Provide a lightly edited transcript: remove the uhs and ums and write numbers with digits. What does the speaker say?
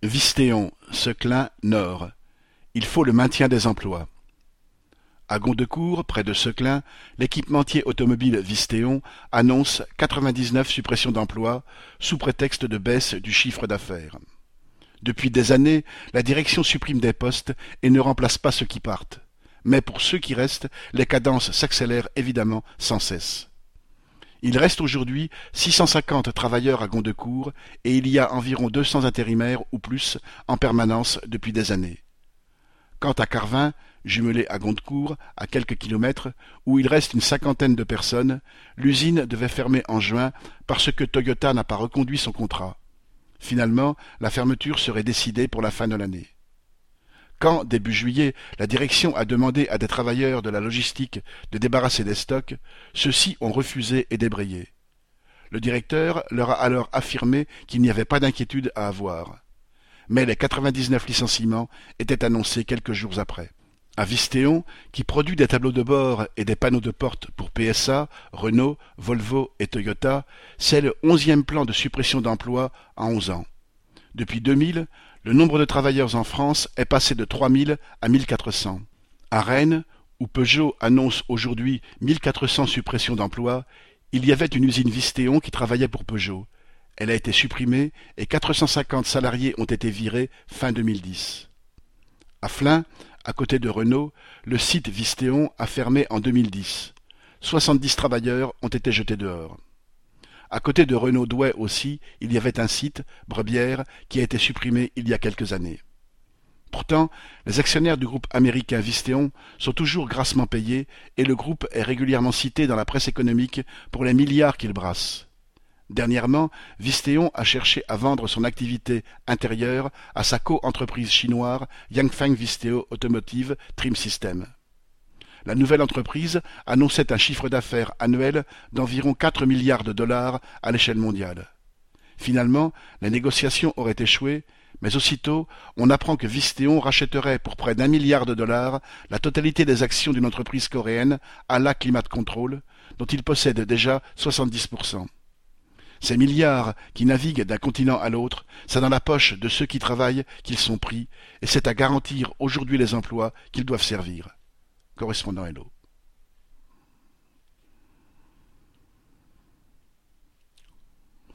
Vistéon, Seclin, Nord. Il faut le maintien des emplois. À Gondecourt, près de Seclin, l'équipementier automobile Vistéon annonce 99 suppressions d'emplois sous prétexte de baisse du chiffre d'affaires. Depuis des années, la direction supprime des postes et ne remplace pas ceux qui partent. Mais pour ceux qui restent, les cadences s'accélèrent évidemment sans cesse. Il reste aujourd'hui 650 travailleurs à Gondecourt et il y a environ 200 intérimaires ou plus en permanence depuis des années. Quant à Carvin, jumelé à Gondecourt, à quelques kilomètres, où il reste une cinquantaine de personnes, l'usine devait fermer en juin parce que Toyota n'a pas reconduit son contrat. Finalement, la fermeture serait décidée pour la fin de l'année. Quand, début juillet, la direction a demandé à des travailleurs de la logistique de débarrasser des stocks, ceux-ci ont refusé et débrayé. Le directeur leur a alors affirmé qu'il n'y avait pas d'inquiétude à avoir. Mais les 99 licenciements étaient annoncés quelques jours après. À Vistéon, qui produit des tableaux de bord et des panneaux de porte pour PSA, Renault, Volvo et Toyota, c'est le 11e plan de suppression d'emplois en 11 ans. Depuis 2000, le nombre de travailleurs en France est passé de 3000 à 1400. À Rennes, où Peugeot annonce aujourd'hui 1400 suppressions d'emplois, il y avait une usine Vistéon qui travaillait pour Peugeot. Elle a été supprimée et 450 salariés ont été virés fin 2010. À Flins, à côté de Renault, le site Vistéon a fermé en 2010. 70 travailleurs ont été jetés dehors. À côté de Renault-Douai aussi, il y avait un site, Brebières, qui a été supprimé il y a quelques années. Pourtant, les actionnaires du groupe américain Vistéon sont toujours grassement payés et le groupe est régulièrement cité dans la presse économique pour les milliards qu'il brasse. Dernièrement, Vistéon a cherché à vendre son activité intérieure à sa co-entreprise chinoise Yanfeng Vistéo Automotive Trim System. La nouvelle entreprise annonçait un chiffre d'affaires annuel d'environ 4 milliards de dollars à l'échelle mondiale. Finalement, les négociations auraient échoué, mais aussitôt, on apprend que Vistéon rachèterait pour près d'1 milliard de dollars la totalité des actions d'une entreprise coréenne, Alla Climate Control, dont il possède déjà 70%. Ces milliards qui naviguent d'un continent à l'autre, c'est dans la poche de ceux qui travaillent qu'ils sont pris, et c'est à garantir aujourd'hui les emplois qu'ils doivent servir. Correspondant Hello.